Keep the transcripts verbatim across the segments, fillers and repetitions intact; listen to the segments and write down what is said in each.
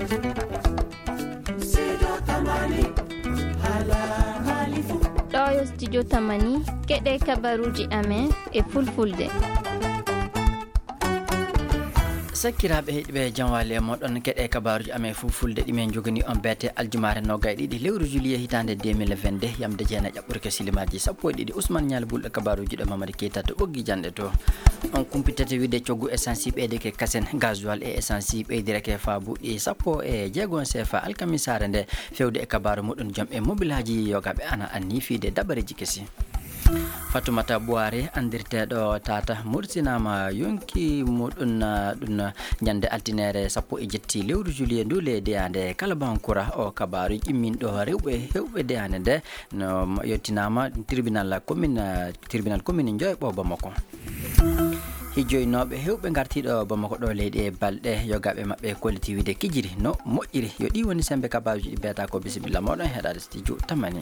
ɗo yo studio tamani keɗe kabaruji amen e fulfulde. sakkiraɓe heɗiɓe janwale moɗon keɗe kabaruji amen fulfulde ɗimen jogani on beete aljumare noggay ɗiɗi lewru juillet hitande deux mille vingt-deux yamde jeena ƴaɓɓurke silimaji sappo e ɗiɗi ousmane ñal bulɗo kabaruji ɗo mamadou keita to ɓoggi jande to on kumpitete widde coggu essence ɓeyde ke kasen gasoil e essence ɓeydireke fa buuɗi sappo e jeegon sefa alkamisare nde fewde e kabaru muɗum joom e mobile haji yogaɓe ana anni fiide dabareji kesi. Fatoumata Bouare andirteɗo tata mursinama yonki muɗum ɗum ñande altinere sappo e jetti lewru juillet ndu le deyande kala bankura o kabaru ƴimmin ɗo rewɓe hewɓe deyande nde no yettinama tribunal commune tribunal commune Dioye-Ɓo Bamako. hijjoynoɓe hewɓe gartiɗo Bamako ɗo leydi e balɗe yogaɓe mabɓe kolliti wiide kijiri no moƴƴiri yo ɗi woni sembe kabaruji ɗi mbiyata ko bisimilla moɗon heɗade studio tamani.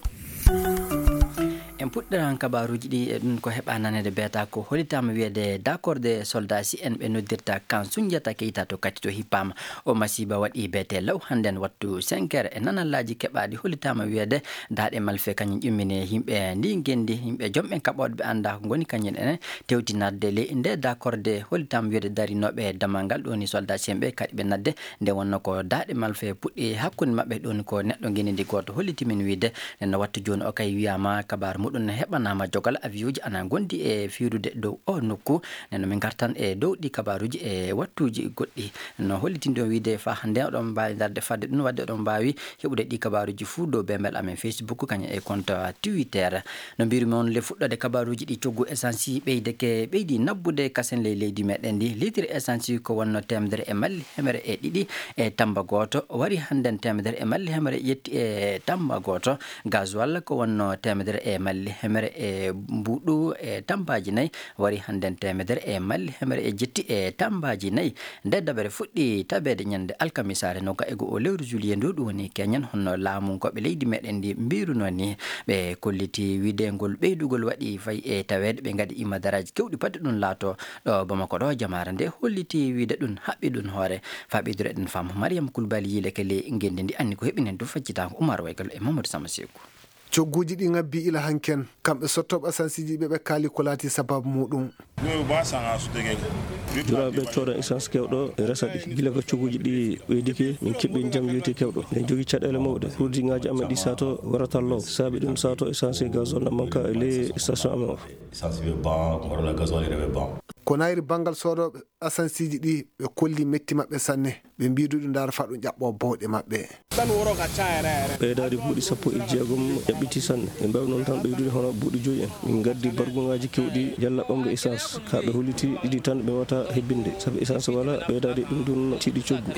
en puɗɗiran kabaruji ɗi e ɗum ko heɓa nanede beyata ko holitama wiyede d' accord de soldat si en ɓe noddirta kan Soundiata Keita to kati to hippama o masiba waɗi beete law handen wattu cinq heures e nanallaji keɓaɗi holitama wiyede daaɗe malfe kañum ƴummine yimɓe ndi gendi yimɓe jomɓe kaɓoɗe ɓe anda ko goni kañum ene tewti nadde ley nde d' accord de holitama wiyede darinoɓe damal ngal ɗoni soldat si en ɓe kadi ɓe nadde nde wonno ko daaɗe malfe puɗɗi hakkude mabɓe ɗoni ko neɗɗo guenidi goto hollitimin wiide nenno wattu joni o kay wiyama kabaru muɗum ne heɓanama jogal avion ji ana gondi e firude dow o nokku neno min gartan e dow ɗi kabaruji e wattuji goɗɗi no hollitinde o wiide fa hande oɗon mbawi darde fadde ɗum wadde oɗon mbawi heɓude ɗi kabaruji fuu dow bembel amen Facebook kañum e compte Twitter no mbirumi on le fuɗɗode kabaruji ɗi coggu essence ɓeydeke ɓeydi nabbude kasen ley leydi meɗen ndi litre essence ko wonno temedere e malli hemere e ɗiɗi e tamba goto wari handen temedere e malli hemere yetti e tamba goto gasoil ko wonno temedere e malli hemere e mbuɗu e tambaji nayyi wari handen temedere e malli hemere e jetti e tambaji nayyi nde dabere fuɗɗi tabede ñande alkamisare nogga e go'o lewru juillet ndu ɗum woni keñen honno laamu koɓe leydi meɗen ndi mbiruno ni ɓe kolliti widengol ɓeydugol waɗi fayi e tawede ɓe gaadi imadaraji kewɗi padde ɗum laato ɗo Bamako ɗo jamare nde holliti wiide ɗum haɓɓi ɗum hoore fa ɓeydure ɗen fam Mariama Koulibaly yileke ley gendi ndi anni ko heɓinen du faccitako Oumar Waygalo e Mamadou Sama Sekou. cogguji ɗi ngabbi ila hanken kamɓe sottoɓe essence ji ɓe ɓe kaali ko laati sababu muɗum juraɓe codan essence kewɗo e resa ɗi gila ko cogguji ɗi ɓeydiki min keɓɓi jaam yewti kewɗo min jogui caɗele mawɗe produit ngaji amen ɗi sato warata law saabi ɗum sato essence e gazole na manka e ley station amen o ko nayri banggal sodoɓe essence ji ɗi ɓe kolli metti mabɓe sanne ɓe mbiduɗi dara fa ɗum ƴaɓɓo bawɗe mabɓe ɓeydade buuɗi sappo e jeegom ƴaɓɓiti sanne ɓe mbawi noon tan ɓeydude hono buuɗi joyyi en min gaddi bargoŋaji kewɗi jalla ɓamde essence kaɓe holliti ɗiɗi tan ɓe wata hebbinde saabu essence wala ɓeydade ɗum ɗum tiiɗi coggu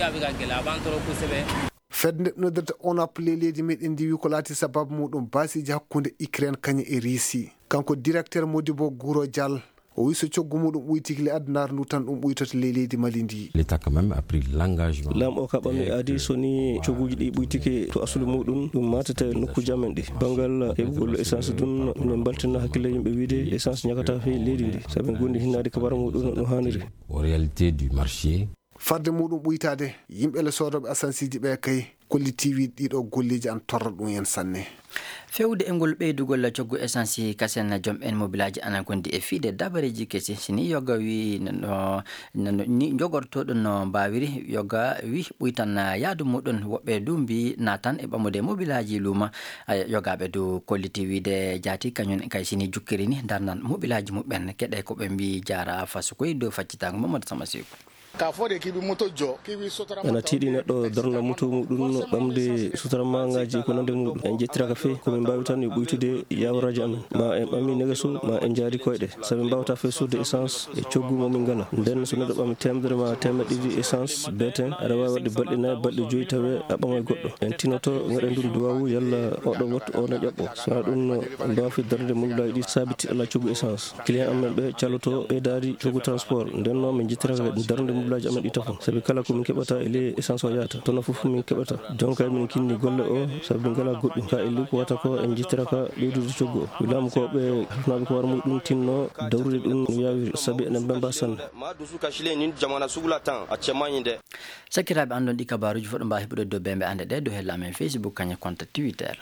fedde noddirta on appelé leydi meɗen ndi wi ko laati sababu muɗum basiji hakkude Ukraine kañum e Russie kanko directeur Modibo Gouro Dial o wi so coggu muɗum ɓuytiki le addunaru ndu tan ɗum ɓuytata ley leydi Mali ndi. L'État quand même a pris l'engagement. Lam o kaɓami adi soni cogguji ɗi ɓuytiki to asulu muɗum ɗum matata nokkuji amen ɗi banggal heɓugol essence ɗum min baltina hakkille yimɓe wiide essence ñagata fe leydi ndi saabi gondi hinnade kabaru muɗum no hanniri. En réalité du marché farde muɗum ɓuytade yimɓe le sodoɓe essence ji ɓe kay kolli tiwi ɗiɗo golleji an torra ɗum hen sanne. fewde e ngol ɓeydugol coggu essence kasen joom en mobilaji ana gondi e fiide dabareji kesi sini yoga wi no ni jogortoɗo no mbawiri yoga wi ɓuytan yaadu muɗum woɓɓe du mbi natan e ɓamude mobilaji luma yogaɓe du kolliti wiide jaati kañum kay sini jukkiri ni darnan mobilaji muɓen keɗe koɓe mbi jara fasukoy dow faccitago Mamadou Sama Sekou. ana tiiɗi neɗɗo darna moto muɗum ɓamde sutaramaŋaji ko nande muɗum en jettiraka fe komin mbawi tan yo ɓuytude yawraji amen ma en ɓammi négaso ma en jaari koyɗe saabi mbawata fe sodde essence e coggu momin ngala nden so neɗɗo ɓami temedere ma temeɗe ɗiɗi essence beten aɗa wawi wadde balɗe nayyi balɗe joyyi tawe a ɓamay goɗɗo en tinoto gaɗen ɗum duwawu yalla oɗo wattu o no ƴaɓɓo sona ɗum mbawi darde mobilaji ɗi saabi tiɗala coggu essence client amen ɓe calloto ɓeydari coggu transport nden noon min jettiraka darde soblaji amen ɗi tafon sabi kala ko min keɓata ele essence o yata tono fof min keɓata donc min kinni golle o sabi ngala goɗɗum ka eli ko wata ko en jittira ka ɓeydude coggu o wilamu ko ɓe hafnaɓe ko war muɗum tinno dawrude ɗum no yawi sabi enen bemba sanne sakiraɓe andon ɗi kabaruji foɗo mbawi heɓude dow bembe ande ɗe dow hella amen Facebook kañe compte Twitter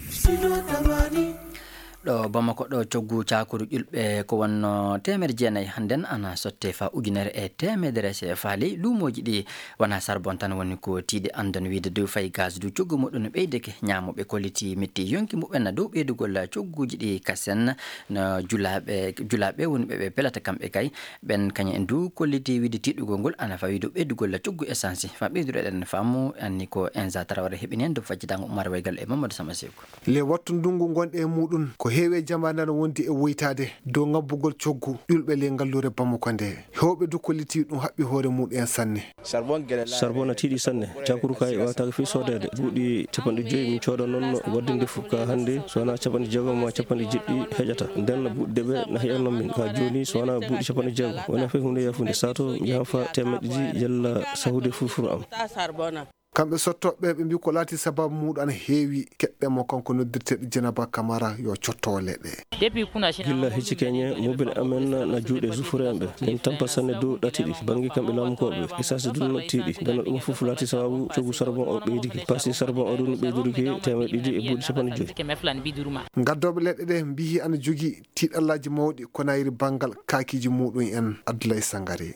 ɗo Bamako ɗo coggu cakuru ƴulɓe ko wonno temedde jeenayyi hannden ana sotte fa ujunere e temedere c f a ley luumoji ɗi wona sarbon tan woni ko tiiɗe andon wiide dow fayi gaz du coggu muɗum no ɓeydeke ñamoɓe kolliti metti yonki muɓen dow ɓeydugol cogguji ɗi kasen no julaɓe julaɓe woni ɓe ɓe pelata kamɓe kay ɓen kañum en du kolliti wiide tiɗugol ngol ana fawi dow ɓeydugol coggu essence fa ɓeydureɗen faamu anni ko Enza Traoré heɓini hen dow fajjitango Oumar Waygal e Mamadou Sama Sekou le wattu ndungu gonɗe e muɗum ko heewe jamana no wondi e woytade dow ngabbugol coggu ƴulɓe le ngallure Bamako nde hewɓe du kolliti ɗum haɓɓi hoore muɗum en sanne sarbon a tiiɗi sanne cakuru ka e wataka fi sodede buuɗi capanɗe joyyi min cooda noon wadde ndefu ka hannde so wona capanɗe jeegom ma capanɗe jeɗɗi heƴata nden buuɗi ɗeɓe na heƴannon min ka joni so wona buuɗi capanɗe jeegom wona fe hunde yafude sato yahan fa temedde ɗiɗi yalla sahude fufuru am kamɓe sottoɓe ɓe mbi ko laati sababu muɗum ana heewi keɓɓe mo kanko noddirteɗo Dieynaba Camara yo cottowo leɗɗe gilla hecci keñe mobile amen na juuɗe sufure en ɓe min tampa sanne dow ɗatiɗi banggue kamɓe laamukoɓe essence dun tiiɗi nden ɗum fof laati sababu coggu sarbon o ɓeydiki passi sarbon o ɗum ɓeydoriki temedde ɗiɗi e buuɗi capanɗe joyyi gaddoɓe leɗɗe ɗe mbihi ana jogui tiiɗallaji mawɗi ko nayiri banggal kakiji muɗum en Abdoulaye Sangare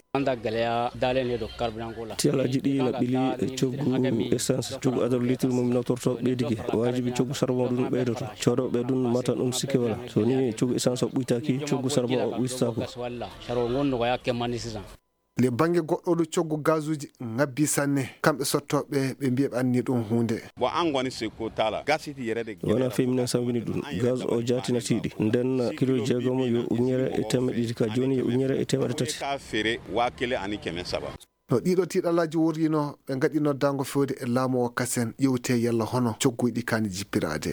tiiɗallaji ɗi na ɓiili e coggu essence coggu adoro litre mum nawtorto ɓeydiki wajibi coggu sarbon ɗum ɓeydoto codoɓe ɗum mata ɗum sikke wala so ni coggu essence o ɓuytaki coggu sarbon o ɓuytatako le banggue goɗɗo ɗo coggu gazuji ngabbi sanne kamɓe sottoɓe ɓe mbiya ɓe anni ɗum hunde wona fe minen sambini ɗum gaz o jatina tiiɗi nden kilo jeegomo yo ujunere e temedde ɗiɗi ka joni yo ujunere e temedde tati no ɗiɗo tiiɗallaji worrino ɓe gaɗi noddango fewde e laamu o kasen ƴewte yalla hono cogguji kani jippirade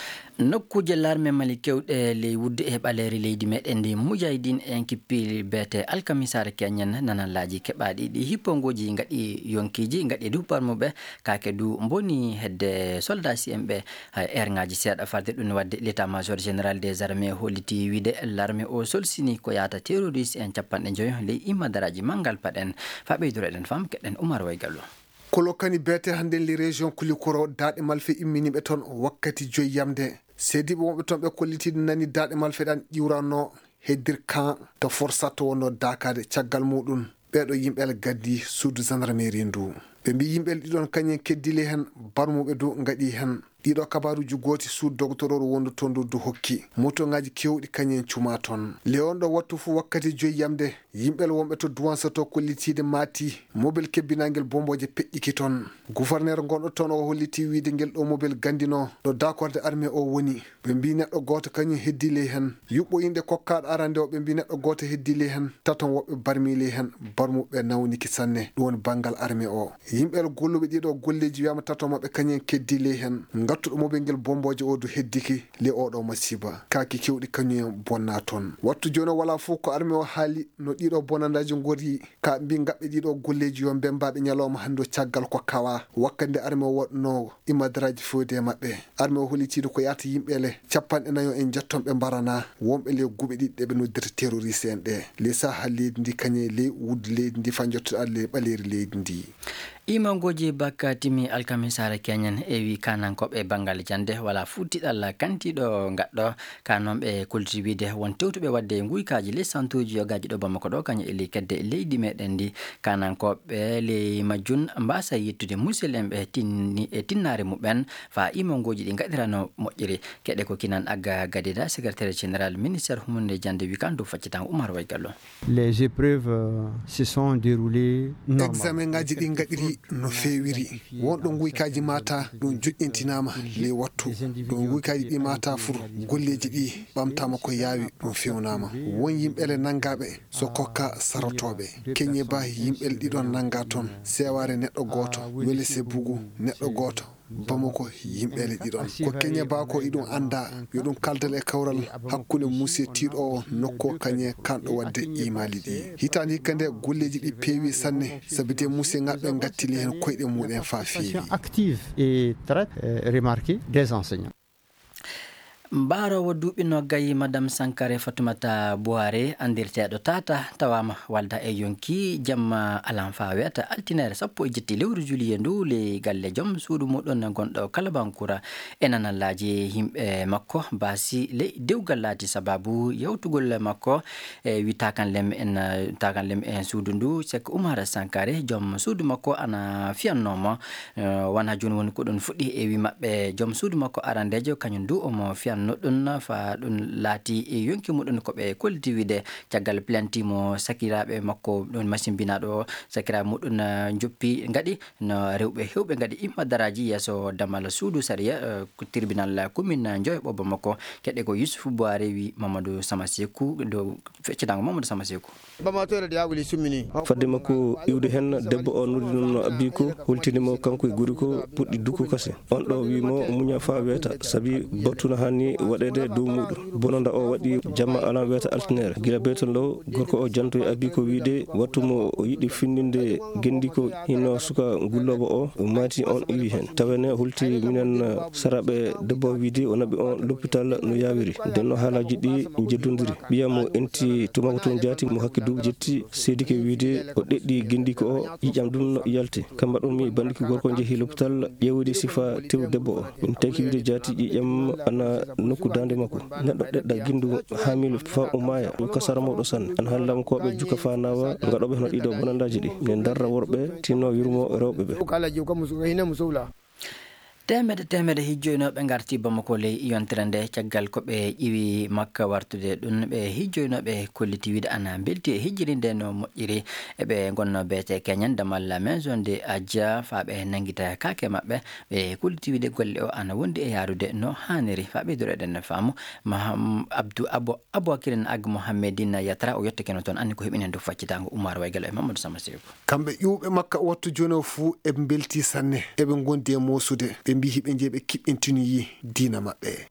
nokkuje larme mali kewɗe ley wudde e ɓaleri leydi meɗen ndi Mujahideen en kippiri bete alkamisare keñen nanallaji keɓaɗi ɗi hippongoji gaɗi yonkiji gaɗi du parmuɓe kake du boni hedde soldat si en ɓe hay air ngaji seeɗa farde ɗum wadde l'état major général des armées holliti wiide l'armée o solsini ko yata terroriste en capanɗe joyi ley immadaraji mangal paɗen fa ɓeydureɗen fam keɗen Oumar Waygallo kolokani bete hande li région Kulikoro daɗe malfe imminiɓe toon wakkati joyi yamde seediɓe wonɓe toon ɓe kollitiɗe nani daɗe malfe ɗan ƴiwranno heddir camp to forsat to wonno dakade caggal muɗum ɓeɗo yimɓel gaddi suudu gendarmerie ndu ɓe mbi yimɓel ɗiɗon kañen keddili hen barmuɓe du gaɗi hen ɗiɗo kabaruji gooti suud doctoror wondu toon ndu du hokki moto ngaji kewɗi kañen cuma toon le on ɗo wattu fu wakkati joyi yamde yimɓel wonɓe to douance to kollitiide maati mobile kebbinagel bomboje peƴƴiki toon gouverneur gonɗo toon o holliti wiide ngel ɗo mobile gandino ɗo dakorde armée o woni ɓe mbi neɗɗo goto kañum heddile hen yuɓɓoyinde kokkaɗo arande o ɓe mbi neɗɗo goto heddile hen taton woɓɓe barmile hen barmuɓe nawniki sanne ɗum woni banggal armée o yimɓel golluɓe ɗiɗo golleji wiyama taton mabɓe kañen keddile hen gattuɗo mobile ngel bomboje o du heddiki le oɗo masiba kaki kewɗi kañum bonna toon wattu joni wala fof ko armée o haali no ɗiɗo bonandaji gori ka mbi gaɓɓe ɗiɗo golleji yo bembaɓe ñalawma hande caggal ko kawa wakkande armée o waɗno imadaraji fewde maɓɓe armée o hollitiide ko yata yimɓele capanɗe nayo en jettonɓe mbarana wonɓe le guɓe ɗiɗi ɗeɓe noddirta terroriste en ɗe le saha leydi ndi kañe ley wudde leydi ndi fa jottoɗa le ɓaleri leydi ndi imangoji bakka timi alkamisare keñen ewi kanankoɓe bangal jande wala futtiɗal kantiɗo gaɗɗo kanon ɓe kolti wiide won tewtuɓe wadde guykaji les santuji yogaji ɗo Bamako ɗo kañum eli kedde leydi meɗen ndi kanankoɓe ley majjun mbasa yettude musidɓe en ɓe tinni e tinnare muɓen fa imangoji ɗi gaɗirano moƴƴiri keɗe ko kinan agga gadida secrétaire général ministére humunde jande wi kan dow faccitan Oumar Waygallo les épreuves euh, se sont déroulées examen ngaji ɗi gaɗiri no fewiri wonɗo guykaji mata ɗum joƴƴintinama ley wattu ɗum guykaji ɗi mata fur golleji ɗi ɓamtama ko yaawi ɗum fewnama won yimɓele nangaɓe so kokka sarotoɓe keñe ba yimɓel ɗiɗon nanga toon seware neɗɗo goto wele se bugu neɗɗo goto Bamako yimɓele ɗiɗon ko Kenya bako iɗum anda yo ɗum kaldal e kawral hakkunde musie tiiɗo nokko kañe kanɗo wadde imali ɗi hitande hikka nde golleji ɗi peewi sanne sabi te musie ŋaɓɓe gattili hen koyɗe muɗen fa feewi active et très remarquée des enseignants. Mbaarowo duuɓi noggayi madame Sankare Fatoumata Bouhare andirteɗo tata tawama walda e yonki jamma alan fa weta altinere sappo e jetti lewru juillet ndu le galle joom suudu muɗon gonɗo Kalabankura e nanallaji yimɓe makko basi le dewgal laati sababu yewtugol makko e wi takanlem en takanlem en suudu ndu Sek Oumar Sankare joom suudu makko ana fiyannoma wona joni woni ko ɗon fuɗɗi e wi maɓɓe joom suudu makko arandejo kañum ndu omo fiyan no ɗum fa ɗum laati e yonki muɗum ko ɓe kolliti wiide caggal plantimo sakiraɓe makko ɗon masimbinaɗo sakiraɓe muɗum joppi gaɗi no rewɓe hewɓe gaɗi imma daraji yesso damal suudu saria tribunal commune Dioye ɓoba makko keɗe ko Youssouf Bouhare wi Mamadou Samasekou do feccidango Mamadou Samasekou fadde makko iwde hen debbo o noddi abbi ko hultinimo kanko e guri ko puɗɗi dukku kase on ɗo wimo muña fa weta sabi battuna hanni waɗede dow muɗum bononda o waɗi jamma alan weta altinere gila beton law gorko o janto e abbi ko wiide wattumo o yiɗi finninde gendi ko hinno suka gulloɓo o mati on iwi hen tawene hulti minen saraɓe debbo wiide o naɓi on l'hôpital no yawiri nden no haalaji ɗi jeddodiri ɓiyamo enti to makko toon jaati mo hakki duuɓi jetti seedike wiide o ɗeɗɗi gendi ko o yiƴam ɗum no yalti kamba ɗum mi bandiki gorko jeehi l'hôpital ƴewidi sifa tew debbo o min taki wiide jaati ƴiƴam ana nokku dande makko neɗɗo ɗeɗɗa gindu hamil fa o maya yo kasara mawɗo sanne an hallam koɓe juka fa nawa gaɗoɓe hono ɗiɗo bonandaji ɗi ne darra worɓe tinno yurmo rewɓe ɓe temede temede hijjoynoɓe garti Bamako ley yontere nde caggal ko ɓe ƴiwi makka wartude ɗum ɓe hijjoynoɓe kolliti wiide ana belti e hijjiri nde no moƴƴiri eɓe gonno beete keñan damal maison de Adja fa ɓe nangguita kake mabɓe ɓe kolliti wiide golle o ana wondi e yarude no haniri fa ɓeydoreɗen faamu Abdou Abo Aboubacrine Ag Mohammedine Yatra o yetta keno toon anni ko heɓinen do faccitango Oumar Waygalo e Mamadou Samasekou kamɓe ƴuwɓe makka wattu joni o fuu eɓe belti sanne eɓe gondi e mosude mbi hiɓe je ɓe kiɓɓintini diina maɓɓe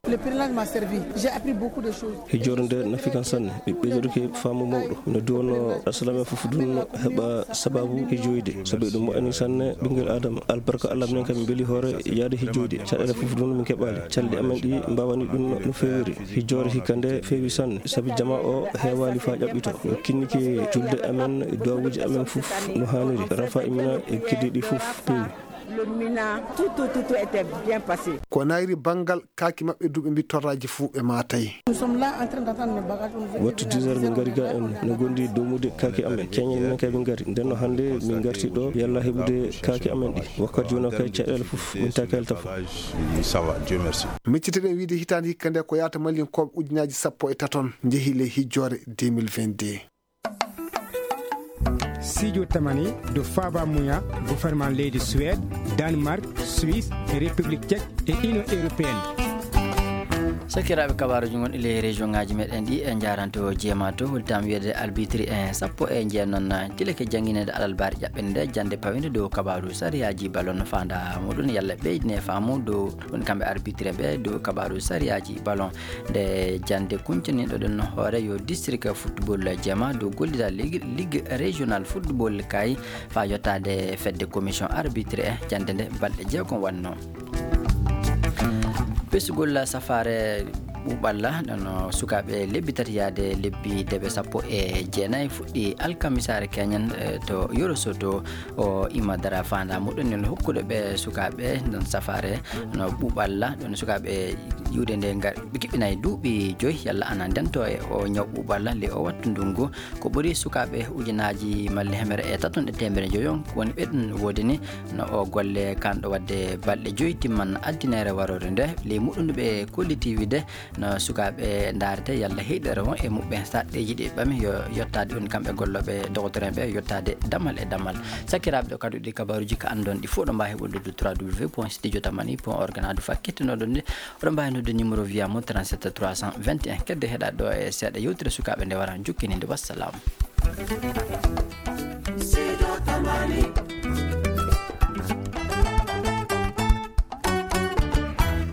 hijjore nde nafi kan sanne ɓe ɓeydoruke faamu mawɗo no duwono asalame fof ɗum heɓa sababu hijjoyde sabi ɗum moƴƴani sanne ɓinguel adama albarka Allah minen kam beeli hoore yaade hijjoyde caɗele fof ɗum min keɓali calɗi amen ɗi mbawani ɗum no fewiri hijjore hikka nde feewi sanne sabi jama o heewali fa ƴaɓɓito no kinniki julde amen e duwawuji amen fof no haniri rafa imina e kiddi ɗi fof peewi Le Mina, tout, tout, tout, tout était bien passé. ko nairi bangal kaki mabbe duɓe mbi torraji fuu ɓe matay. Nous sommes là en train d'attendre le bagage. wattu dix heures ɓe ngari ga en no gondi domude kaki amen keñen men kay ɓe ngari nden no hande min garti ɗo yalla heɓude kaki amen ɗi wakkati joni kay caɗele fof min takal tafo ça va Dieu merci. micciteden wiide hitande hikka nde ko yata malin koɓe ujunaji sappo e taton jeehi le hijjore deux mille vingt-deux. Studio Tamani de Faba Mouya, gouvernement leydi Suède, Danemark, Suisse, République tchèque et Union européenne. sakiraɓe kabaruji gon ele région ngaji meɗen ɗi e jaranto jeemato holtam wiide arbitre en sappo e jeenon tileke jangguinede alal bari ƴaɓɓende jande pawinde dow kabaru sariyaji ballon fanda muɗum yalla ɓeydine faamu dow woni kamɓe arbitre ɓe dow kabaru sariyaji ballon nde jande kuncaniɗo ɗon hoore yo district football jeema dow gollida ligue ligue régional football kay fa yettade fedde commission arbitre e jande nde balɗe jeegom wanno pesugol safare ɓuɓalla ɗon sukaɓe lebbi tati yaade lebbi deɓe sappo e jeenayyi fuɗɗi alkamisare keñen to Yoro Soto o imma dara fanda muɗum non hokkude ɓe sukaɓe ɗon safare no ɓuɓalla ɗon sukaɓe yiwde nde ɓe keɓɓinayi duuɓi joyyi yalla ana ndento e o ñaw ɓuɓalla le o wattu ndungu ko ɓuuri sukaɓe ujunaji malle hemere e taton e temere joyon woni ɓeɗum wodini no o golle kanɗo wadde balɗe joyyi timman addinere warore nde le muɗum ɓe kolliti wiide no sukaɓe darete yalla heydere on e muɓɓe saɗɗeji ɗi ɓami yo yettade on kamɓe golloɓe docteur ɓe yettade damal e damal sakiraɓe ɗo kadi ɗi kabaruji ko andon ɗi fof ɗo mbawi heɓude trois w point studio tamani point org na du fa kettinoɗon nde oɗo mbawi nodde numéro via mo trente-sept trois cent vingt et un kedde heɗade ɗo e seeɗa yewtire sukaɓe nde wara jukkininde wassalamu.